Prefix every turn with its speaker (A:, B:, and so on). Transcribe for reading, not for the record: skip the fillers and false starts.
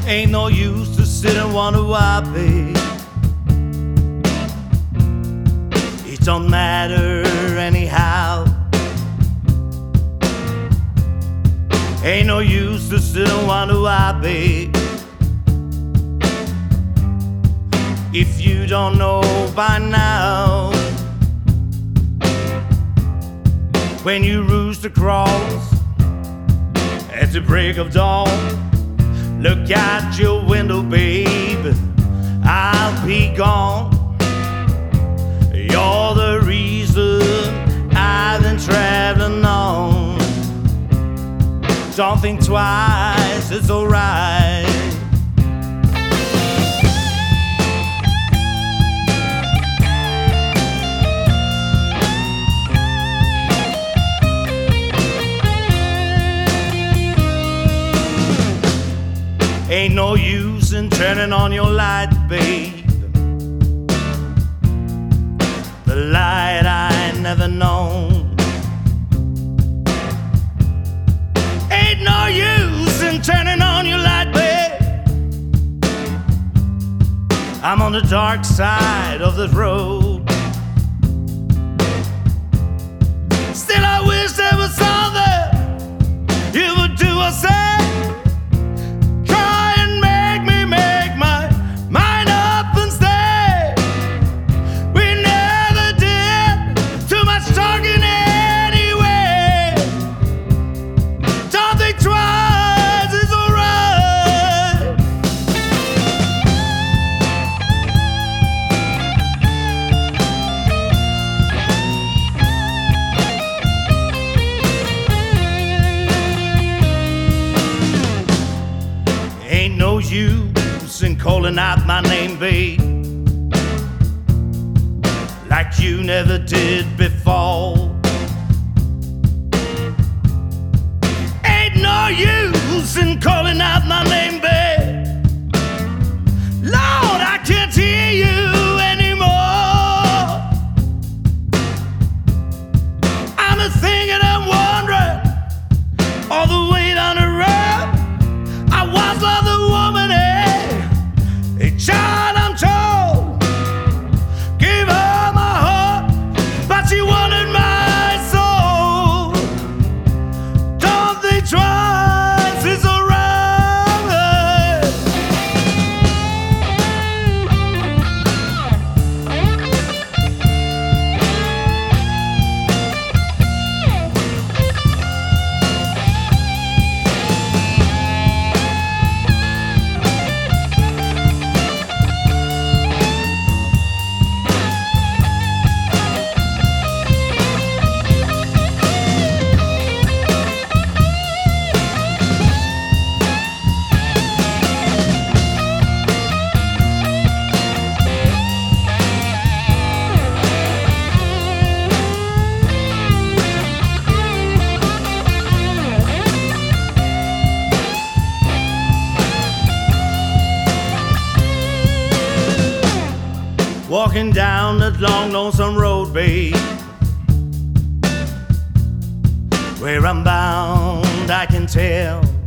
A: Ain't no use to sit and wonder why, babe. It don't matter anyhow. Ain't no use to sit and wonder why, babe. If you don't know by now, when you roost across at the break of dawn, look out your window, babe, I'll be gone. You're the reason I've been traveling on. Don't think twice, it's alright. Ain't no use in turning on your light, babe. The light I never known. Ain't no use in turning on your light, babe. I'm on the dark side of the road. Still I wish there was something you would do or say. Ain't no use in calling out my name, babe, like you never did before. Ain't no use in calling out my name, babe. Lord, I can't hear you anymore. I'm a thinking and wondering all the way down the road. I once loved a woman, a child I'm told. Gave her my heart, but she wanted my soul. Don't think twice, it's alright. Walking down that long, lonesome road, babe, where I'm bound, I can tell.